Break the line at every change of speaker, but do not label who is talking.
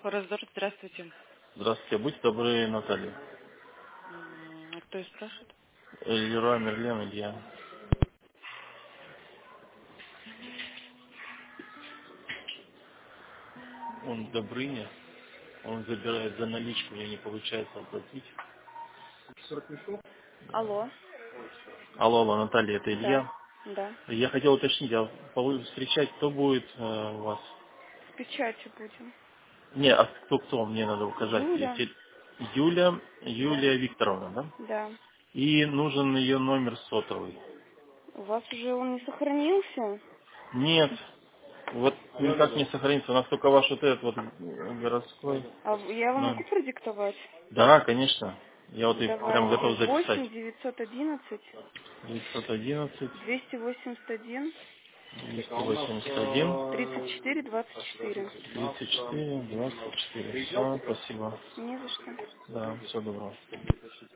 Раздор, здравствуйте.
Здравствуйте, будьте добры, Наталья.
Кто и спрашивает?
Леруа Мерлен, Илья. Он в Добрыне, он забирает за наличку, мне не получается оплатить.
Алло.
Алло, алло, Наталья, это
Да,
Илья.
да.
Я хотел уточнить, а встречать кто будет у вас?
С печатью будем.
Не, а кто, мне надо указать.
Юля.
Юлия Викторовна, да?
Да.
И нужен ее номер сотовый.
У вас уже он не сохранился?
Нет, вот никак не сохранится, у нас только ваш вот этот вот городской.
А я вам
Ну,
могу продиктовать?
да, конечно. Я вот и прям
Давайте.
готов записать.
8 911
911
281
281
34 24.
34 24. Все, спасибо.
Не за что.
Да, всего доброго.